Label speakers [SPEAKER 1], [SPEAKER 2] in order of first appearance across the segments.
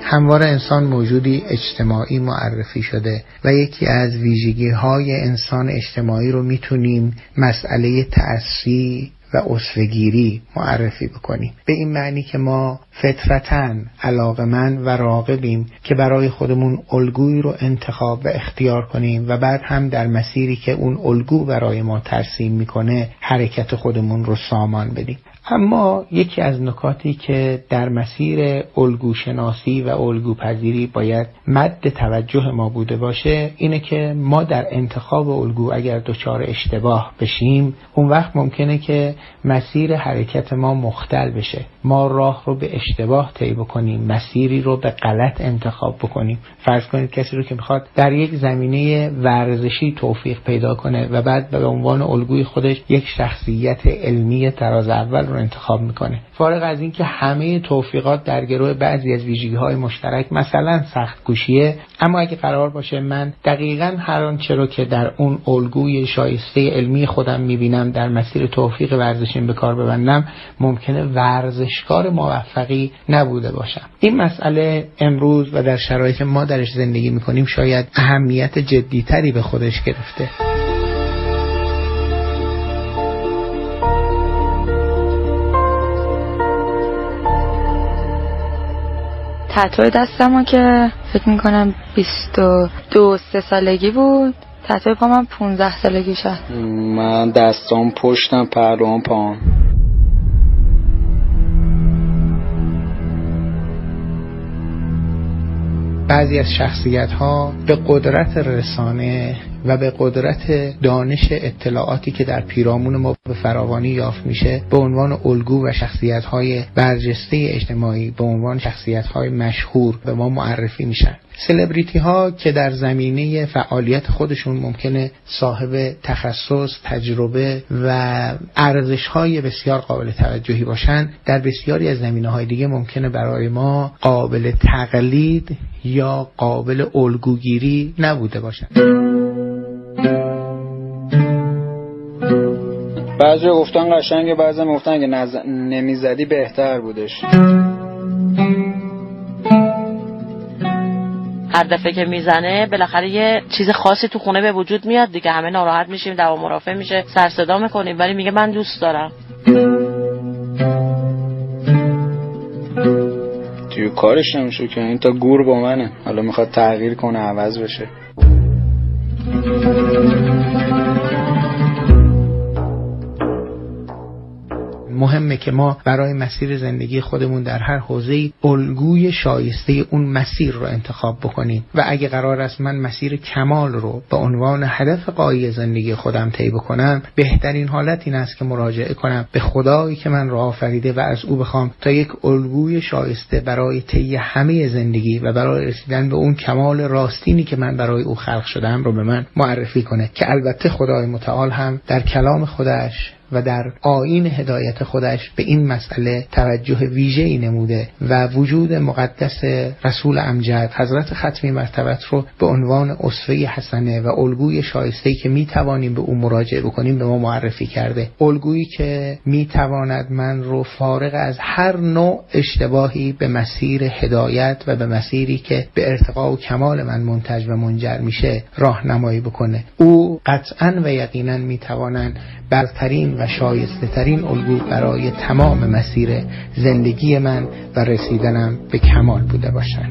[SPEAKER 1] همواره انسان موجودی اجتماعی معرفی شده و یکی از ویژگی‌های انسان اجتماعی رو میتونیم مسئله تأسی و اسوه‌گیری معرفی بکنیم، به این معنی که ما فطرتاً علاقه‌مند و راغبیم که برای خودمون الگویی رو انتخاب و اختیار کنیم و بعد هم در مسیری که اون الگو برای ما ترسیم میکنه حرکت خودمون رو سامان بدیم. اما یکی از نکاتی که در مسیر الگوشناسی و الگوپذیری باید مد توجه ما بوده باشه اینه که ما در انتخاب الگو اگر دچار اشتباه بشیم اون وقت ممکنه که مسیر حرکت ما مختل بشه، ما راه رو به اشتباه طی بکنیم، مسیری رو به غلط انتخاب بکنیم. فرض کنید کسی رو که میخواد در یک زمینه ورزشی توفیق پیدا کنه و بعد به عنوان الگوی خودش یک شخصیت علمی طراز اول رو انتخاب میکنه، فارغ از این که همه توفیقات در گروه بعضی از ویژگی‌های مشترک مثلا سخت کوشیه، اما اگه قرار باشه من دقیقاً هر آنچه رو که در اون الگوی شایسته علمی خودم میبینم در مسیر توفیق ورزشیم به کار ببندم، ممکنه ورزشکار موفقی نبوده باشم. این مسئله امروز و در شرایط ما درش زندگی میکنیم شاید اهمیت جدیتری به خودش گرفته.
[SPEAKER 2] تتو دستمو که فکر میکنم 22-23 سالگی بود، تتو پا من 15 سالگی شد.
[SPEAKER 3] من دستام پشتم، پهلوام پام.
[SPEAKER 1] بعضی از شخصیت‌ها به قدرت رسانه و به قدرت دانش اطلاعاتی که در پیرامون ما به فراوانی یافت میشه به عنوان الگو و شخصیت‌های برجسته اجتماعی، به عنوان شخصیت‌های مشهور به ما معرفی میشن. سلبریتی ها که در زمینه فعالیت خودشون ممکنه صاحب تخصص، تجربه و ارزش‌های بسیار قابل توجهی باشن، در بسیاری از زمینه‌های دیگه ممکنه برای ما قابل تقلید یا قابل الگوگیری نبوده باشن.
[SPEAKER 3] بعضی گفتن قشنگه، بعضی گفتن که نمیزدی بهتر بودش.
[SPEAKER 4] هر دفعه که میزنه بالاخره یه چیز خاصی تو خونه به وجود میاد دیگه، همه ناراحت میشیم، دعوا مرافع میشه، سر صدا میکنیم، ولی میگه من دوست دارم.
[SPEAKER 3] توی کارش نمیشه که این تا گور با منه، حالا میخواد تغییر کنه، عوض بشه.
[SPEAKER 1] مهمه که ما برای مسیر زندگی خودمون در هر حوزه‌ای الگوی شایسته اون مسیر رو انتخاب بکنیم و اگه قرار است من مسیر کمال رو به عنوان هدف غایی زندگی خودم طی بکنم، بهترین حالت این است که مراجعه کنم به خدایی که من رو آفریده و از او بخوام تا یک الگوی شایسته برای طی همه زندگی و برای رسیدن به اون کمال راستینی که من برای او خلق شدم رو به من معرفی کنه، که البته خدای متعال هم در کلام خودش و در آیین هدایت خودش به این مسئله توجه ویژه‌ای نموده و وجود مقدس رسول امجد حضرت ختمی مرتبت رو به عنوان اسوه حسنه و الگوی شایسته‌ای که میتوانیم به او مراجعه بکنیم به ما معرفی کرده، الگویی که میتواند من رو فارغ از هر نوع اشتباهی به مسیر هدایت و به مسیری که به ارتقا و کمال من منتج و منجر میشه راهنمایی بکنه. او قطعاً و یقیناً میتوانند برترین و شایسته ترین الگو برای تمام مسیر زندگی من و رسیدنم به کمال بوده باشند.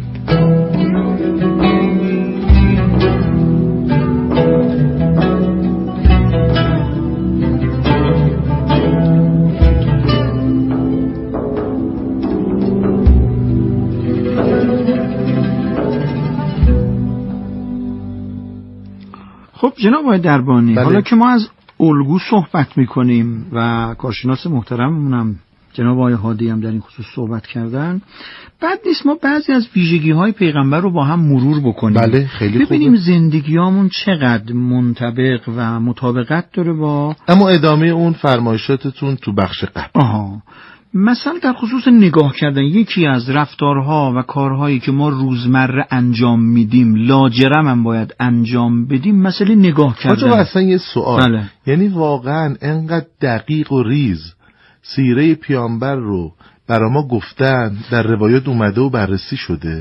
[SPEAKER 5] خب جناب آقای دربانی، حالا که ما از الگو صحبت میکنیم و کارشناس محترممونم جناب آقای هادی هم در این خصوص صحبت کردن، بعد نیست ما بعضی از ویژگی‌های پیغمبر رو با هم مرور بکنیم.
[SPEAKER 6] بله، خیلی خوبه.
[SPEAKER 5] ببینیم زندگیامون چقدر منطبق و مطابقت داره با،
[SPEAKER 6] اما ادامه اون فرمایشاتتون تو بخش قبل.
[SPEAKER 5] مثلا در خصوص نگاه کردن، یکی از رفتارها و کارهایی که ما روزمره انجام میدیم لاجرم هم باید انجام بدیم، مثلا نگاه کردن.
[SPEAKER 6] اصلا یه سوال،
[SPEAKER 5] بله.
[SPEAKER 6] یعنی واقعا انقدر دقیق و ریز سیره پیامبر رو برای ما گفتن، در روایات اومده و بررسی شده؟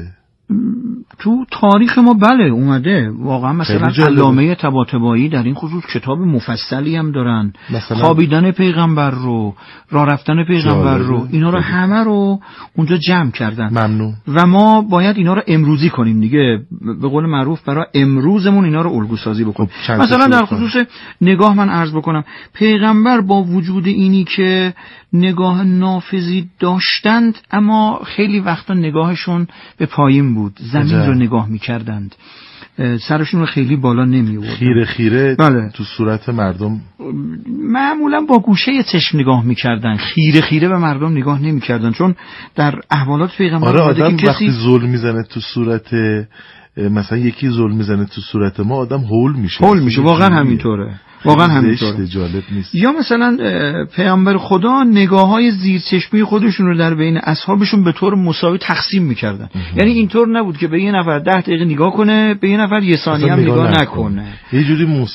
[SPEAKER 5] تو تاریخ ما بله اومده واقعا. مثلا علامه طباطبایی در این خصوص کتاب مفصلی هم دارن، خوابیدن پیغمبر رو، راه رفتن پیغمبر رو، اینا رو همه رو اونجا جمع کردن.
[SPEAKER 6] ممنون.
[SPEAKER 5] و ما باید اینا رو امروزی کنیم دیگه، به قول معروف برای امروزمون اینا رو الگو سازی بکنیم. مثلا در خصوص نگاه من عرض بکنم، پیغمبر با وجود اینی که نگاه نافذی داشتند اما خیلی وقتا نگاهشون به پایین بود، زمین رو نگاه می‌کردند، سرشون رو خیلی بالا نمی‌آوردن، خیره بله.
[SPEAKER 6] تو صورت مردم
[SPEAKER 5] معمولا با گوشه چشم نگاه می‌کردن، خیره به مردم نگاه نمی‌کردن، چون در احوالات پیغمبر
[SPEAKER 6] آدم وقتی ظلم میزنه تو صورت، مثلا یکی ظلم میزنه تو صورت ما، آدم هول میشه. واقعا
[SPEAKER 5] همینطوره، واقعا همینطوره.
[SPEAKER 6] جالب نیست.
[SPEAKER 5] یا مثلا پیامبر خدا نگاه‌های زیرچشمی خودشون رو در بین اصحابشون به طور مساوی تقسیم می‌کردن. یعنی اینطور نبود که به یه نفر 10 دقیقه نگاه کنه، به یه نفر یه ثانیه هم نگاه نکنه.
[SPEAKER 6] یه جوری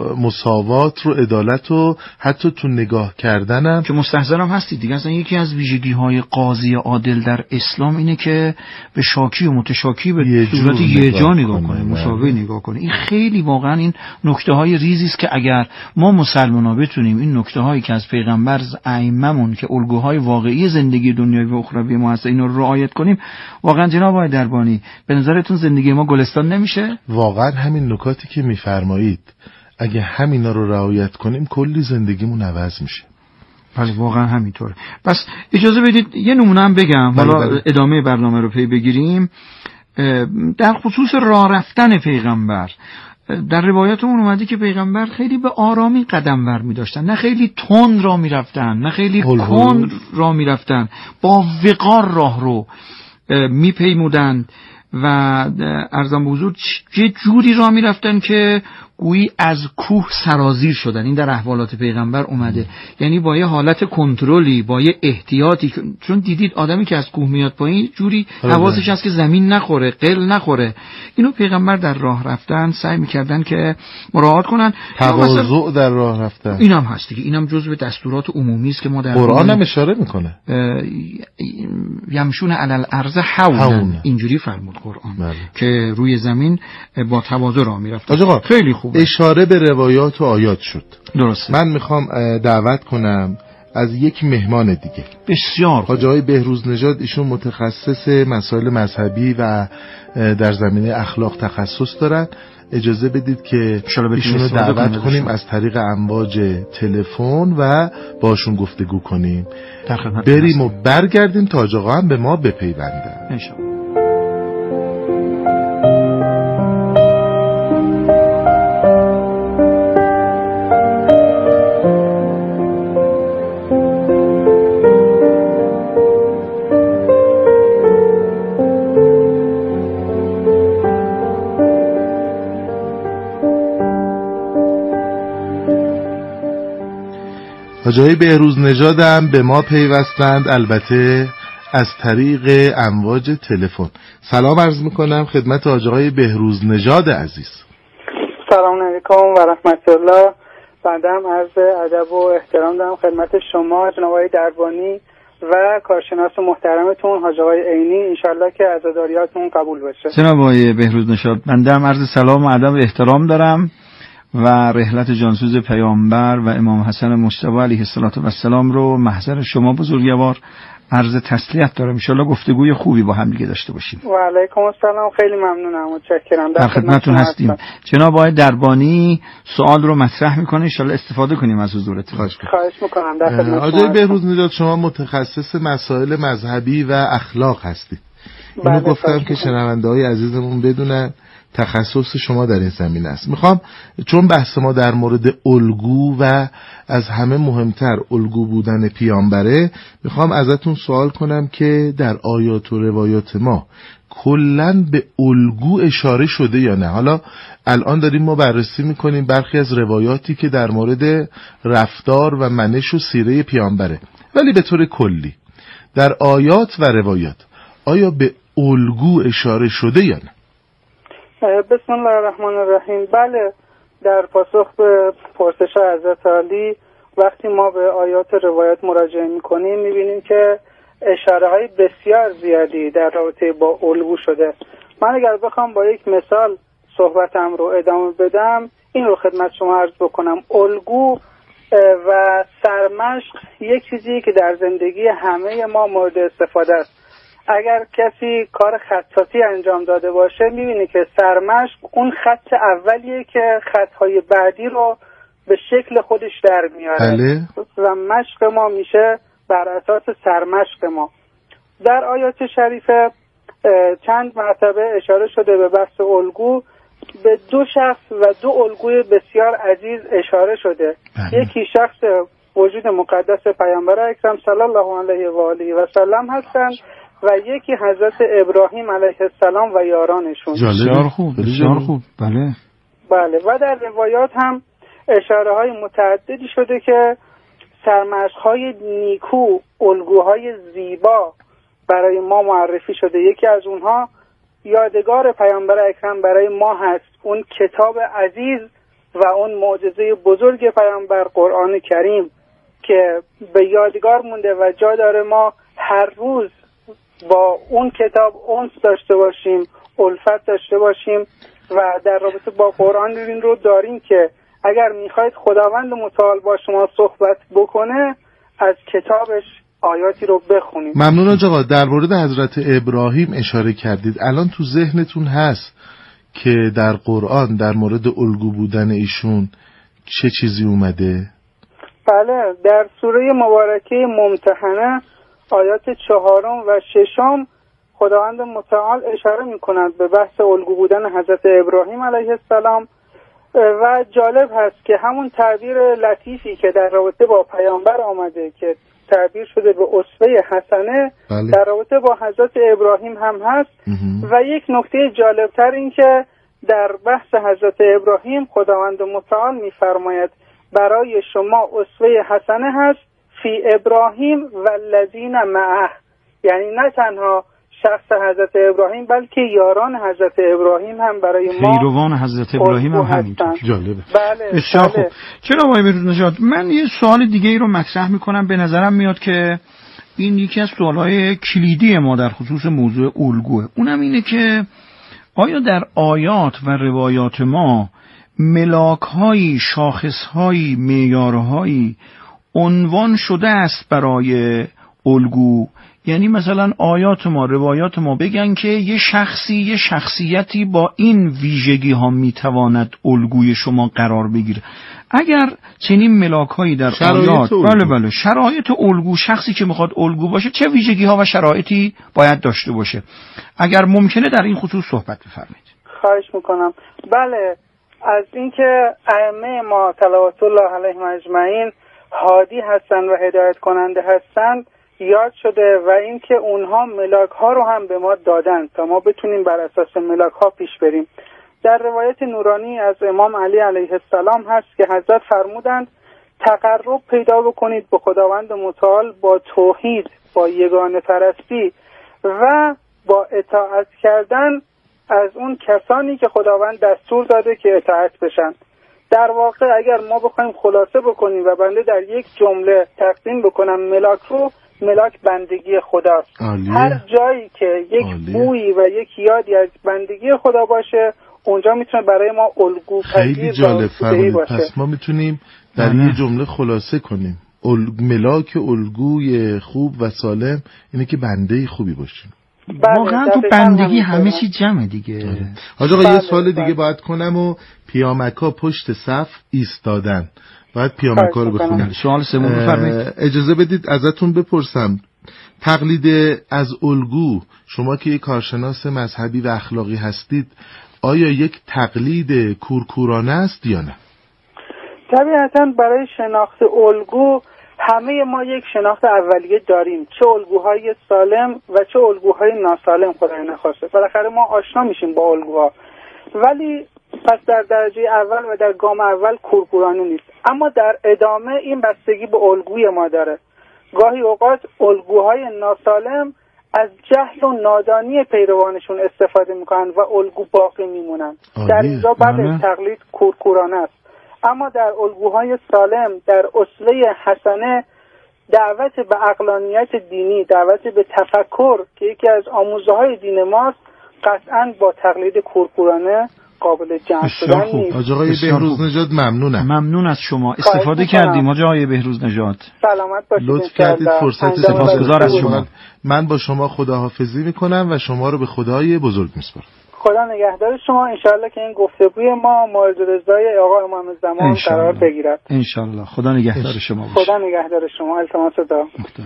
[SPEAKER 6] مساوات رو، عدالت رو حتی تو نگاه کردنم
[SPEAKER 5] که مستحضرم هستی دیگه. اصلا یکی از ویژگی‌های قاضی عادل در اسلام اینه که به شاکی و متشاکی به صورت یه جا نگاه کنه، مساوی نگاه کنه. این خیلی واقعا این نکته‌های ریزی است که اگر ما مسلمان‌ها بتونیم این نکته‌هایی که از پیغمبر ائمه‌مون که الگوهای واقعی زندگی دنیوی و اخروی ما هست اینو رو رعایت کنیم، واقعا جناب آقای دربانی به نظرتون زندگی ما گلستان نمیشه؟
[SPEAKER 6] واقعا همین نکاتی که میفرمایید اگه همینا رو رعایت کنیم کلی زندگیمون عوض میشه.
[SPEAKER 5] بله واقعا همینطوره. پس اجازه بدید یه نمونه هم بگم، حالا ادامه برنامه رو پی بگیریم. در خصوص راه رفتن پیغمبر در روایاتمون اومده که پیغمبر خیلی به آرامی قدم ور می داشتن، نه خیلی تند راه می رفتن، نه خیلی کند راه می رفتن، با وقار راه رو می پیمودند و عرضم به حضور یه جوری راه می رفتن که گویی از کوه سرازیر شدن. این در احوالات پیغمبر اومده، یعنی با یه حالت کنترلی، با یه احتیاطی، چون دیدید آدمی که از کوه میاد پایین جوری حواسش هست که زمین نخوره، قل نخوره. اینو پیغمبر در راه رفتن سعی میکردن که مراعات کنن.
[SPEAKER 6] تواضع در راه رفتن
[SPEAKER 5] اینم هست دیگه، اینم جزو دستورات عمومی است که ما در
[SPEAKER 6] قرآن هم اشاره میکنه.
[SPEAKER 5] یمشون علی الارض هونا، اینجوری فرمود قرآن که روی زمین با تواضع راه میرفتن. خیلی خوب.
[SPEAKER 6] اشاره به روایات و آیات شد.
[SPEAKER 5] درسته.
[SPEAKER 6] من میخوام دعوت کنم از یک مهمان دیگه.
[SPEAKER 5] بسیار
[SPEAKER 6] حاج آقای بهروز نژاد، ایشون متخصص مسائل مذهبی و در زمینه اخلاق تخصص دارن. اجازه بدید که ایشون رو دعوت کنیم از طریق امواج تلفن و باشون گفتگو کنیم. بریم و برگردیم تا حاج آقا هم به ما بپیوندن
[SPEAKER 5] انشاءالله.
[SPEAKER 6] حاج آقای بهروز نژاد هم به ما پیوستند، البته از طریق امواج تلفن. سلام عرض میکنم خدمت حاج آقای بهروز نژاد عزیز.
[SPEAKER 7] سلام علیکم و رحمت الله. بعدم عرض ادب و احترام دارم خدمت شما جناب آقای دربانی و کارشناس محترمتون حاج آقای عینی. انشالله که عزاداریاتون قبول بشه.
[SPEAKER 5] جناب آقای بهروز نژاد، بنده هم عرض سلام و ادب و احترام دارم و رحلت جانسوز پیامبر و امام حسن مجتبی علیه السلام رو محضر شما بزرگوار عرض تسلیت دارم. ان شاءالله گفتگوی خوبی با هم دیگه داشته باشیم.
[SPEAKER 7] و علیکم السلام. خیلی ممنونم، متشکرم.
[SPEAKER 5] در خدمتتون هستیم. جناب آقای دربانی سوال رو مطرح میکنه، ان شاءالله استفاده کنیم از حضورتون.
[SPEAKER 7] خواهش میکنم. در خدمتتون.
[SPEAKER 6] آقای بهروز نژاد، شما متخصص مسائل مذهبی و اخلاق هستید. اینو گفتم که شنونده‌های عزیزمون بدونن تخصص شما در این زمینه است. میخوام چون بحث ما در مورد الگو و از همه مهمتر الگو بودن پیامبره، میخوام ازتون سوال کنم که در آیات و روایات ما کلاً به الگو اشاره شده یا نه؟ حالا الان داریم ما بررسی میکنیم برخی از روایاتی که در مورد رفتار و منش و سیره پیامبره، ولی به طور کلی در آیات و روایات آیا به الگو اشاره شده یا نه؟
[SPEAKER 7] بسم الله الرحمن الرحیم. بله، در پاسخ به پرسش حضرت علی وقتی ما به آیات روایات مراجعه میکنیم میبینیم که اشاره های بسیار زیادی در رابطه با الگو شده. من اگر بخوام با یک مثال صحبتم رو ادامه بدم، این رو خدمت شما عرض بکنم. الگو و سرمشق یک چیزی که در زندگی همه ما مورد استفاده است. اگر کسی کار خطاطی انجام داده باشه میبینی که سرمشق اون خط اولیه که خطهای بعدی رو به شکل خودش در میاره.
[SPEAKER 6] بله.
[SPEAKER 7] و مشق ما میشه بر اساس سرمشق ما. در آیات شریفه چند مرتبه اشاره شده به بحث الگو. به دو شخص و دو الگوی بسیار عزیز اشاره شده. یکی شخص وجود مقدس پیامبر اکرم صلی الله علیه و آله و سلم هستند و یکی حضرت ابراهیم علیه السلام و یارانشون.
[SPEAKER 5] بسیار خوب، بسیار خوب. بله
[SPEAKER 7] بله. و در روایات هم اشاره های متعددی شده که سرمشق‌های نیکو، الگوهای زیبا برای ما معرفی شده. یکی از اونها یادگار پیامبر اکرم برای ما هست، اون کتاب عزیز و اون معجزه بزرگ پیامبر قرآن کریم که به یادگار مونده و جا داره ما هر روز با اون کتاب انس داشته باشیم، الفت داشته باشیم و در رابطه با قرآن این رو داریم که اگر میخواید خداوند متعال با شما صحبت بکنه از کتابش آیاتی رو بخونید.
[SPEAKER 6] ممنون آقا. در مورد حضرت ابراهیم اشاره کردید. الان تو ذهنتون هست که در قرآن در مورد الگو بودن ایشون چه چیزی اومده؟
[SPEAKER 7] بله، در سوره مبارکه ممتحنه آیات 4 و 6 خداوند متعال اشاره می‌کند به بحث الگو بودن حضرت ابراهیم علیه السلام و جالب هست که همون تعبیر لطیفی که در رابطه با پیامبر آمده که تعبیر شده به اسوه حسنه
[SPEAKER 6] بله.
[SPEAKER 7] در رابطه با حضرت ابراهیم هم هست. و یک نکته جالبتر این که در بحث حضرت ابراهیم خداوند متعال می‌فرماید برای شما اسوه حسنه هست فی ابراهیم و الذین معه، یعنی نه تنها شخص حضرت ابراهیم بلکه یاران حضرت ابراهیم هم برای ما
[SPEAKER 5] پیروان حضرت ابراهیم هم همینطور.
[SPEAKER 6] جالبه.
[SPEAKER 7] بله.
[SPEAKER 5] بسیار خوب. جناب آقای بهروز نژاد، من یه سوال دیگه ای رو مطرح میکنم. به نظرم میاد که این یکی از سوالهای کلیدی ما در خصوص موضوع الگوه. اونم اینه که آیا در آیات و روایات ما ملاک‌هایی، شاخص‌هایی، معیارهایی عنوان شده است برای الگو؟ یعنی مثلا آیات ما، روایات ما بگن که یه شخصی، یه شخصیتی با این ویژگی ها میتواند الگوی شما قرار بگیره. اگر چنین ملاک‌هایی در آیات، بله شرایط الگو، شخصی که میخواد الگو باشه چه ویژگی ها و شرایطی باید داشته باشه، اگر ممکنه در این خصوص صحبت بفرمایید.
[SPEAKER 7] خواهش میکنم. بله، از اینکه ائمه ما صلوات الله علیهم اجمعین هادی هستند و هدایت کننده هستند یاد شده و اینکه اونها ملاک ها رو هم به ما دادن تا ما بتونیم بر اساس ملاک ها پیش بریم. در روایت نورانی از امام علی علیه السلام هست که حضرت فرمودند تقرب پیدا بکنید به خداوند متعال با توحید، با یگانه پرستی و با اطاعت کردن از اون کسانی که خداوند دستور داده که اطاعت بشن. در واقع اگر ما بخوایم خلاصه بکنیم و بنده در یک جمله تقسیم بکنم ملاک رو، ملاک بندگی خداست. هر جایی که یک بویی و یک یادی از بندگی خدا باشه اونجا میتونه برای ما الگو
[SPEAKER 6] خیلی جالب باشه. پس ما میتونیم در یه جمله خلاصه کنیم ملاک الگوی خوب و سالم اینه که بنده خوبی باشیم.
[SPEAKER 5] واقعا تو بندگی همه چی جمعه دیگه.
[SPEAKER 6] حاج آقا یه سوال دیگه باید کنم و پیامکا پشت صف ایستادن، باید پیامکا رو بخونم.
[SPEAKER 5] سوال سوم بفرمایید.
[SPEAKER 6] اجازه بدید ازتون بپرسم، تقلید از الگو، شما که یک کارشناس مذهبی و اخلاقی هستید، آیا یک تقلید کورکورانه است یا نه؟
[SPEAKER 7] طبیعتاً برای شناخت الگو همه ما یک شناخت اولیه داریم، چه الگوهای سالم و چه الگوهای ناسالم خدای نخواسته. بالاخره ما آشنا میشیم با الگوها، ولی پس در درجه اول و در گام اول کورکورانه نیست. اما در ادامه این بستگی به الگوی ما داره. گاهی اوقات الگوهای ناسالم از جهل و نادانی پیروانشون استفاده میکنن و الگو باقی میمونن. در اینجا بعد تقلید کورکورانه است. اما در الگوهای سالم، در اسوه حسنه، دعوت به عقلانیت دینی، دعوت به تفکر که یکی از آموزه‌های دین ماست، قطعا با تقلید کورکورانه قابل جمع شدن نیست.
[SPEAKER 6] حاج آقای بهروز نژاد ممنونم.
[SPEAKER 5] ممنون از شما، استفاده کردیم حاج آقای بهروز نژاد.
[SPEAKER 7] سلامت باشید.
[SPEAKER 6] لطف کردید، فرصت
[SPEAKER 5] سپاسگزار از شما.
[SPEAKER 6] من با شما خداحافظی میکنم و شما رو به خدای بزرگ میسپارم.
[SPEAKER 7] خدا نگهدار شما. انشالله که این گفتگوی ما مورد رضای آقا امام زمان قرار بگیرد.
[SPEAKER 5] انشالله. خدا نگهدار شما باشه.
[SPEAKER 7] خدا نگهدار شما. التماس دعا.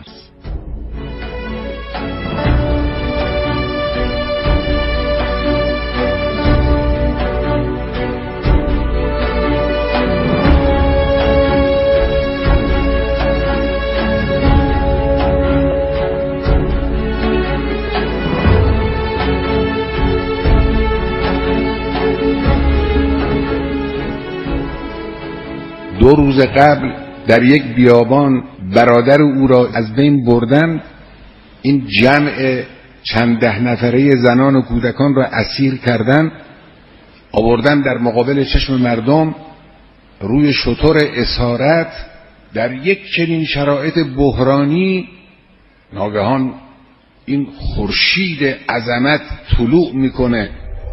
[SPEAKER 8] دو روز قبل در یک بیابان برادر او را از بین بردن. این جمع چند ده نفره زنان و کودکان را اسیر کردن، آوردن در مقابل چشم مردم روی شتر اسارت. در یک چنین شرایط بحرانی ناگهان این خورشید عظمت طلوع میکنه.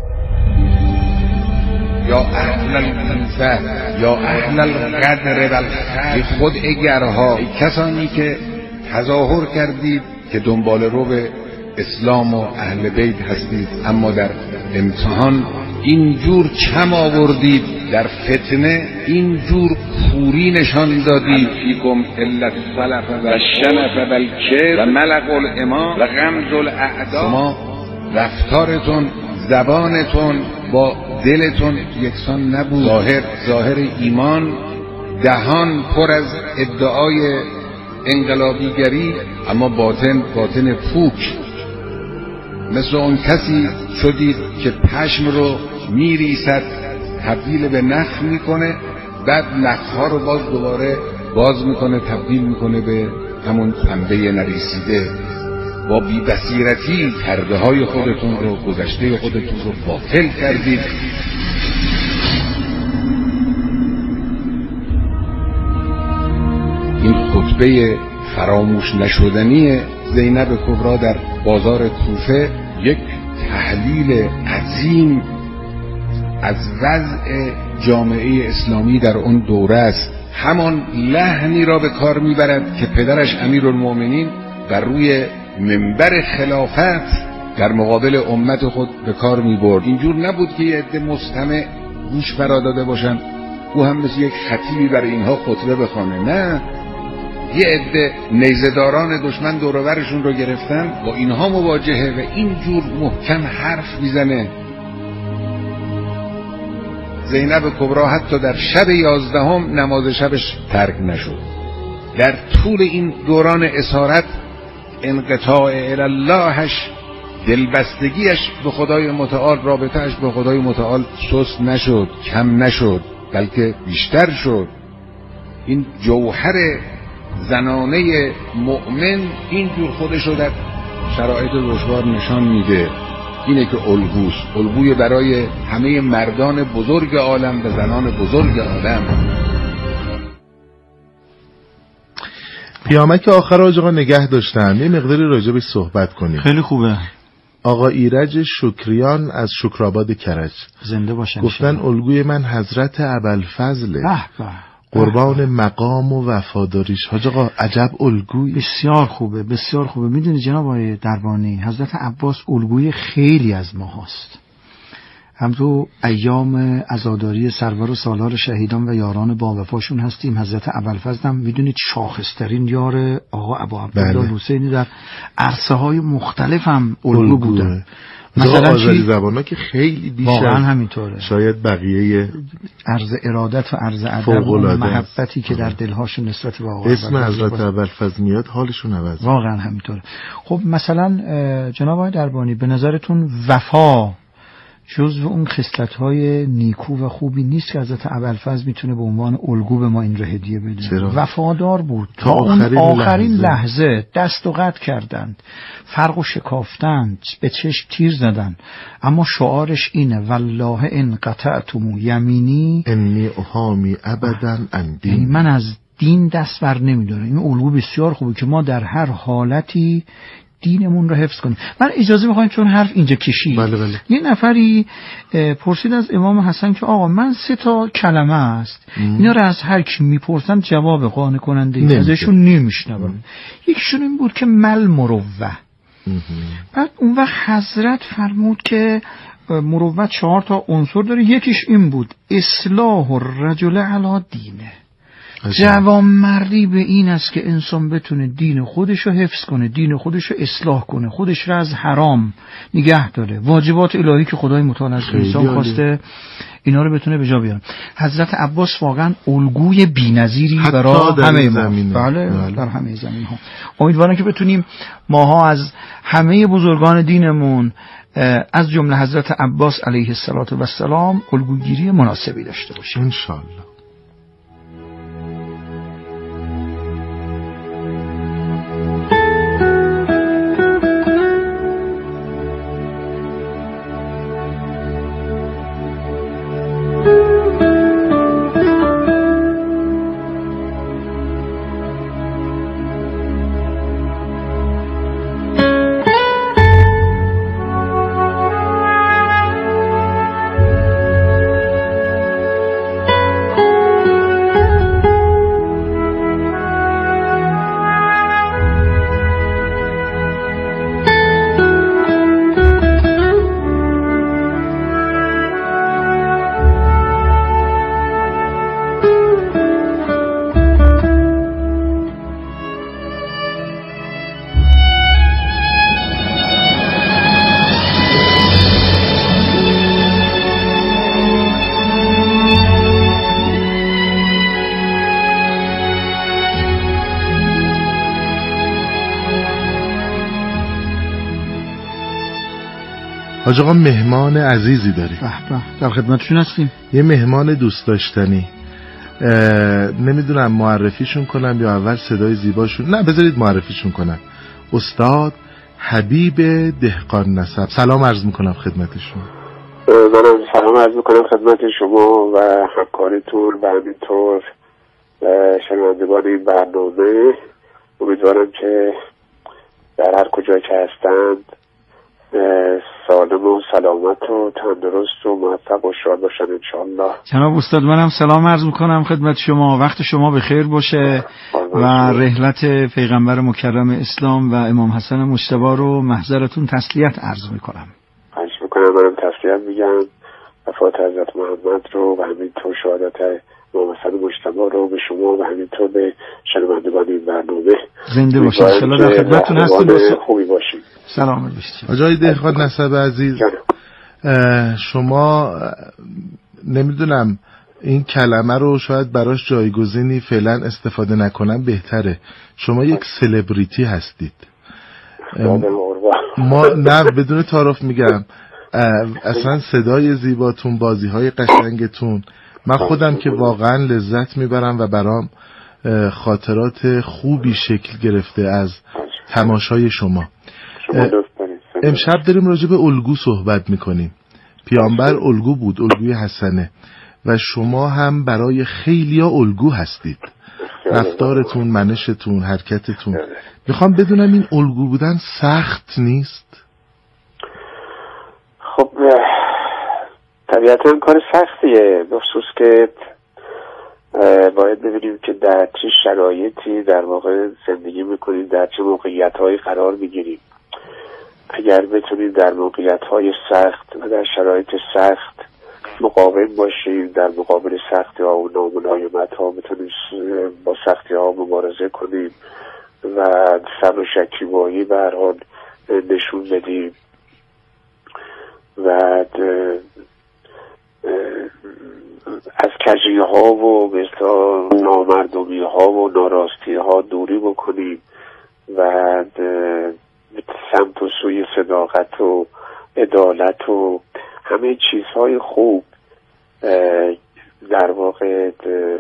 [SPEAKER 8] یا اهل الانفه یا اهل القدر والخیر، خود اگرها، کسانی که تظاهر کردید که دنبال رو به اسلام و اهل بیت هستید، اما در امتحان اینجور کم آوردید، در فتنه اینجور کوری نشان دادید. فیکم علت الصلف و الشنف و الکبر و ملق الامام و غمز الاعدا. شما رفتارتون، زبانتون با دلتون یکسان نبود. ظاهر ایمان، دهان پر از ادعای انقلابیگری، اما باطن پوک. مثل اون کسی شدید که پشم رو میریسد تبدیل به نخ میکنه، بعد نخها رو دوباره باز میکنه تبدیل میکنه به همون پنبه نریسیده. با بی‌بصیرتی کرده های خودتون رو، گذشته خودتون رو باطل کردید. این خطبه فراموش نشدنی زینب کبرا در بازار کوفه یک تحلیل عظیم از وضع جامعه اسلامی در اون دوره است. همان لحنی را به کار میبرد که پدرش امیرالمومنین بر روی منبر خلافت در مقابل امت خود به کار میبرد. اینجور نبود که یه عده مستمع گوش فرا داده باشن، او هم مثل یک خطیبی برای اینها خطبه بخونه. نه، یه عده نیزه‌داران دشمن دور و برشون رو گرفتن، با اینها مواجهه و اینجور محکم حرف میزنه. زینب کبرا حتی در شب 11 نماز شبش ترک نشد. در طول این دوران اسارت انقطاع الاللهش، دلبستگیش به خدای متعال، رابطهش به خدای متعال سست نشد، کم نشد، بلکه بیشتر شد. این جوهر زنانه مؤمن اینجور خودش رو در شرایط دشوار نشان میده. اینه که الگوست، الگوی برای همه مردان بزرگ عالم و زنان بزرگ عالم.
[SPEAKER 6] پیامک آخر آقا نگه داشتم، یه مقداری راجبش صحبت کنیم.
[SPEAKER 5] خیلی خوبه. آقا
[SPEAKER 6] ایرج شکریان از شکرآباد کرج
[SPEAKER 5] زنده باشن.
[SPEAKER 6] گفتن الگوی من حضرت ابوالفضل، قربان مقام و وفاداریش. حاج آقا عجب الگوی.
[SPEAKER 5] بسیار خوبه، بسیار خوبه. میدونی جناب آقای دربانی، حضرت عباس الگوی خیلی از ما هست. هم تو ایام عزاداری سرور و سالار شهیدان و یاران با وفاشون هستیم. حضرت ابوالفضل هم میدونید شاخص‌ترین یار آقا ابو عبدالله حسینی در عرصه های مختلف هم الگو بودن.
[SPEAKER 6] مثلا آذری زبانا که خیلی بیشتر
[SPEAKER 5] واقعا همینطوره،
[SPEAKER 6] شاید بقیه
[SPEAKER 5] عرض ارادت و عرض ادب و محبتی که در دلهاشون نسبت به آقا
[SPEAKER 6] اسم حضرت ابوالفضل میاد حالشون عوض.
[SPEAKER 5] واقعا همینطوره. خب مثلا جناب آقای دربانی، به نظرتون وفا جزو اون خصلت‌های نیکو و خوبی نیست که حضرت ابوالفضل میتونه به عنوان الگو به ما این رو هدیه بده؟
[SPEAKER 6] چرا؟
[SPEAKER 5] وفادار بود تا اون آخرین لحظه. دست و قد کردند، فرق و شکافتند، به چشم تیر زدن، اما شعارش اینه والله ان قطعتم یمینی
[SPEAKER 6] انی احامی ابدا عن دین.
[SPEAKER 5] من از دین دست بر نمیدارم. این الگو بسیار خوبه که ما در هر حالتی دینمون رو حفظ کنیم. من اجازه میخوایم چون حرف اینجا کشید.
[SPEAKER 6] بله.
[SPEAKER 5] یه نفری پرسید از امام حسن که آقا من 3 کلمه است اینا رو از هر کی میپرسم جواب قانع کننده ازشون نمیشنوم. یکیشون این بود که مل مروه. بعد اون وقت حضرت فرمود که مروت 4 عنصر داره، یکیش این بود اصلاح الرجل علی دینه. جوانمردی به این است که انسان بتونه دین خودش رو حفظ کنه، دین خودش رو اصلاح کنه، خودش رو از حرام نگه داره، واجبات الهی که خدای متعال از انسان خواسته اینا رو بتونه به جا بیاره. حضرت عباس واقعا الگوی بی‌نظیری برای همه ما. بله در همه زمین ها. امیدوارم که بتونیم ماها از همه بزرگان دینمون از جمله حضرت عباس علیه السلام الگوگیری مناسبی داشته باشیم
[SPEAKER 6] ان شاء الله. حاج آقا مهمان عزیزی داریم.
[SPEAKER 5] در خدمتشون هستیم.
[SPEAKER 6] یه مهمان دوست داشتنی. نمیدونم معرفیشون کنم یا اول صدای زیباشون. نه بذارید معرفیشون کنم. استاد حبیب دهقان نسب. سلام عرض میکنم خدمتشون.
[SPEAKER 9] منم سلام عرض میکنم خدمت شما و همکارتون و همینطور شنوندگان این برنامه. امیدوارم که در هر کجا که هستند سالم و سلامت و تندرست و موفق و شاد باشن انشاءالله.
[SPEAKER 5] جناب استاد منم سلام عرض میکنم خدمت شما. وقت شما بخیر باشه و رحلت پیغمبر مکرم اسلام و امام حسن مجتبی رو محضرتون تسلیت عرض میکنم.
[SPEAKER 9] خواهش میکنم. منم تسلیت میگم وفات حضرت محمد رو و همینطور شهادت امام حسن مجتبی رو به شما و همینطور به شنوندگان این برنامه.
[SPEAKER 5] زنده باشید. ان شاءالله در خدمتتون هستیم.
[SPEAKER 9] خوبی باشید.
[SPEAKER 5] سلامت باشید.
[SPEAKER 6] آقای دهقان نسب عزیز، شما نمیدونم این کلمه رو شاید براش جایگزینی فعلا استفاده نکنم بهتره. شما یک سلبریتی هستید. ما نه بدون تعارف میگم، اصلا صدای زیباتون، بازی‌های قشنگتون، من خودم که واقعا لذت میبرم و برام خاطرات خوبی شکل گرفته از تماشای شما. امشب داریم راجع به الگو صحبت میکنیم. پیامبر الگو بود، الگوی حسنه، و شما هم برای خیلیا الگو هستید. رفتارتون، منشتون، حرکتتون. میخوام بدونم این الگو بودن سخت نیست؟
[SPEAKER 9] خب طبیعتاً کار سختیه، بخصوص که باید ببینیم که در چه شرایطی در واقع زندگی میکنیم، در چه موقعیت‌هایی قرار میگیریم. اگر بتونیم در موقعیت‌های سخت و در شرایط سخت مقاوم باشیم، در مقابل سختی‌ها و ناملایمت‌ها بتونیم با سختی‌ها مبارزه کنیم و صبر و شکیبایی به هر حال نشون بدیم و از کجی‌ها و مثلا نامردمی‌ها و ناراستی‌ها دوری بکنیم و سمت و سوی صداقت و عدالت و همه چیزهای خوب در واقع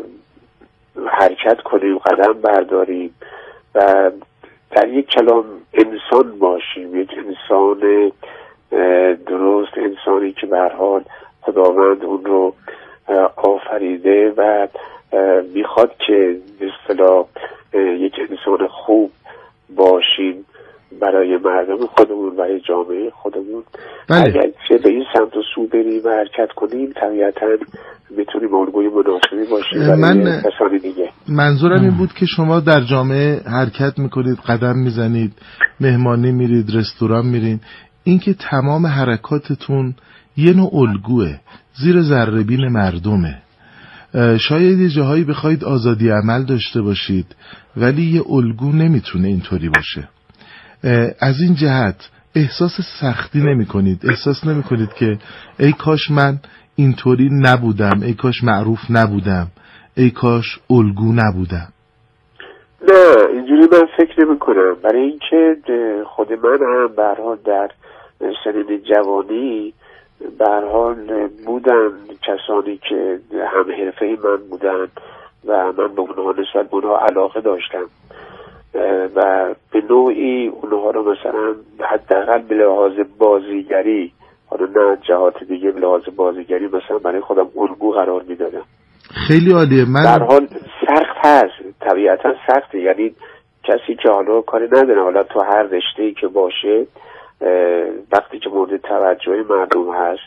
[SPEAKER 9] حرکت کنیم، قدم برداریم و در یک کلام انسان باشیم، یک انسان درست، انسانی که به هر حال خداوند اون رو آفریده و میخواد که به اصطلاح یک انسان خوب باشیم برای مردم خودمون، برای جامعه خودمون.
[SPEAKER 6] بله.
[SPEAKER 9] اگر چه به این سمت و سو بریم و حرکت کنیم طبیعتاً میتونیم الگوی مناسبی باشیم برای کسان دیگه.
[SPEAKER 6] منظورم این بود که شما در جامعه حرکت میکنید، قدم میزنید، مهمانی میرید، رستوران میرین، اینکه تمام حرکاتتون یه نوع الگوه، زیر ذره‌بین مردمه. شاید یه جاهایی بخواید آزادی عمل داشته باشید ولی یه الگو نمیتونه اینطوری باشه. از این جهت احساس سختی نمی کنید؟ احساس نمی کنید که ای کاش من اینطوری نبودم، ای کاش معروف نبودم، ای کاش الگو نبودم؟
[SPEAKER 9] نه، اینجوری من فکر نمی کنم. برای اینکه خود من هم به هر حال در سنین جوانی به هر حال بودن کسانی که هم حرفه‌ای من بودن و من به اونها نسبت به اونها علاقه داشتم و به نوعی اونها رو مثلا حداقل به لحاظ بازیگری، حالا نه جهات دیگه، به لحاظ بازیگری مثلا برای خودم الگو قرار میدادم.
[SPEAKER 6] خیلی عالیه. من
[SPEAKER 9] در حال سخت هست، طبیعتا سخته. یعنی کسی که حالا کاری نداره، حالا تو هر رشته‌ای که باشه، وقتی که مورد توجه مردم هست،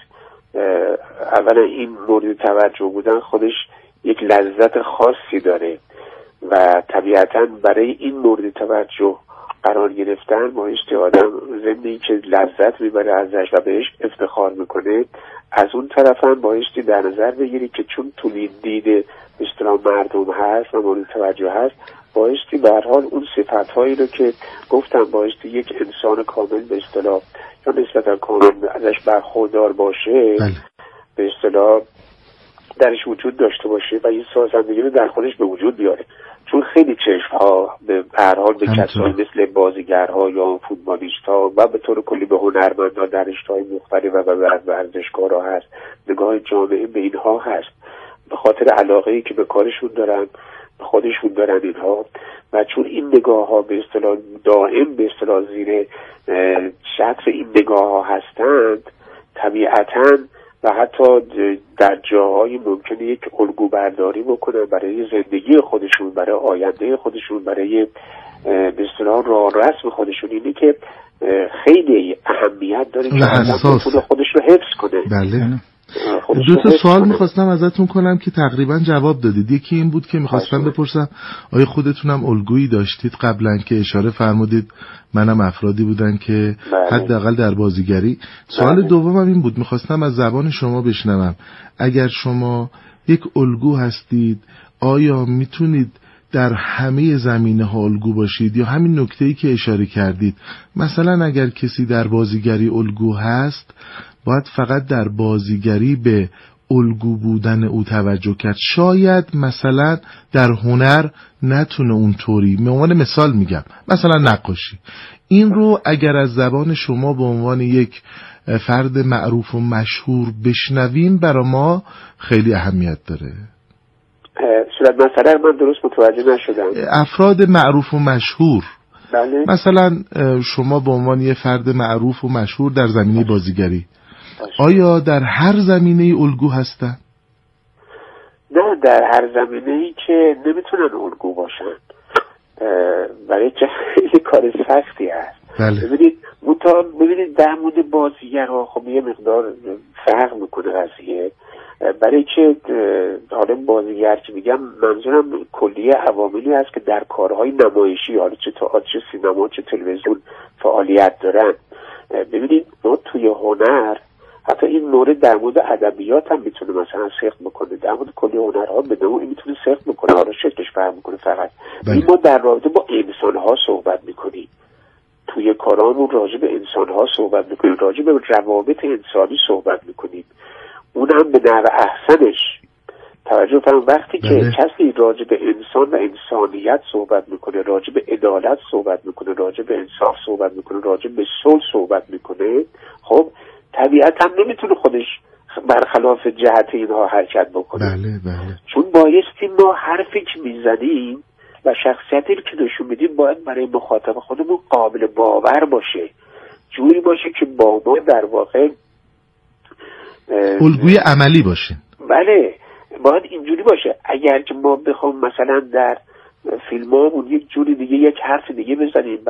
[SPEAKER 9] اولا این مورد توجه بودن خودش یک لذت خاصی داره و طبیعتا برای این مورد توجه قرار گرفتن بایستی آدم ضمن که لذت میبره ازش و بهش افتخار میکنه، از اون طرف هم بایستی در نظر بگیری که چون تو دید به اصطلاح مردم هست و مورد توجه هست، بایستی به هر حال اون صفت‌هایی رو که گفتم بایستی یک انسان کامل به اصطلاح یا نسبتا کامل ازش برخوردار باشه، به اصطلاح درش وجود داشته باشه و این سازندگی رو در خودش به وجود بیاره. چون خیلی چشم‌ها به هر حال به کسانی مثل بازیگرها یا فوتبالیست‌ها و به طور کلی به هنرمندان در رشته‌های مختلف و به ورزشکارها هست، نگاه جامعه به اینها هست به خاطر علاقه‌ای که به کارشون دارن، به خودشون دارن اینها، و چون این نگاه‌ها به اصطلاح دائم به اصطلاح زیر شطر این نگاه‌ها هستند، طبیعتاً و حتی در جاهای ممکنه یک الگو برداری بکنن برای زندگی خودشون، برای آینده خودشون، برای به اصطلاح راه رسم خودشون. اینه که خیلی اهمیت داره که آدم خودش رو حفظ کنه.
[SPEAKER 6] بله. دو تا سوال میخواستم ازتون کنم که تقریبا جواب دادید. یکی این بود که میخواستم بپرسم آیا خودتونم الگویی داشتید قبلا که اشاره فرمودید منم افرادی بودن که حداقل در بازیگری. سوال دومم این بود، میخواستم از زبان شما بشنوم اگر شما یک الگو هستید آیا میتونید در همه زمینه ها الگو باشید یا همین نکته‌ای که اشاره کردید، مثلا اگر کسی در بازیگری الگو هست باید فقط در بازیگری به الگو بودن او توجه کرد، شاید مثلا در هنر نتونه اونطوری، به عنوان مثال میگم مثلا نقاشی، این رو اگر از زبان شما به عنوان یک فرد معروف و مشهور بشنویم برای ما خیلی اهمیت داره.
[SPEAKER 9] صورت مثلا من درست متوجه نشدم.
[SPEAKER 6] افراد معروف و مشهور،
[SPEAKER 9] بله.
[SPEAKER 6] مثلا شما به عنوان یک فرد معروف و مشهور در زمینه بازیگری آیا در هر زمینه الگو هستن؟
[SPEAKER 9] نه، در هر زمینه‌ای که نمیتونن الگو باشن، برای که خیلی کار سختی هست.
[SPEAKER 6] بله.
[SPEAKER 9] ببینید در مورد بازیگرها خب یه مقدار فرق میکنه قضیه، برای که حالا بازیگر که میگم منظورم کلیه عواملی هست که در کارهای نمایشی، حالا چه تئاتر، چه سینما، چه تلویزیون فعالیت دارن. ببینید ما توی هنر، حتی این مورد در مورد ادبیات هم میتونه مثلا سخت بکنه، در مورد کلی هنرها به نوعی میتونه سخت بکنه، حالا شکلش فرق میکنه. فقط ما در رابطه با انسان‌ها صحبت میکنیم، توی کارامون راجع به انسان‌ها صحبت میکنیم، راجع به روابط انسانی صحبت میکنیم، اون هم به نحو احسنش. توجه فرمایید وقتی که کسی راجع به انسان و انسانیت صحبت میکنه، راجع به عدالت صحبت میکنه، راجع به انصاف صحبت میکنه، راجع به صلح صحبت میکنه، خب طبیعتا نمیتونه خودش برخلاف جهت اینها حرکت بکنه.
[SPEAKER 6] بله.
[SPEAKER 9] چون بایستی ما حرفی که میزنیم و شخصیتی که نشون میدیم باید برای مخاطب خودمون قابل باور باشه، جوری باشه که با ما در واقع
[SPEAKER 6] الگوی عملی باشه.
[SPEAKER 9] بله، باید اینجوری باشه. اگر که ما بخوام مثلا در فیلمامون یک جوری دیگه یک حرف دیگه بزنیم،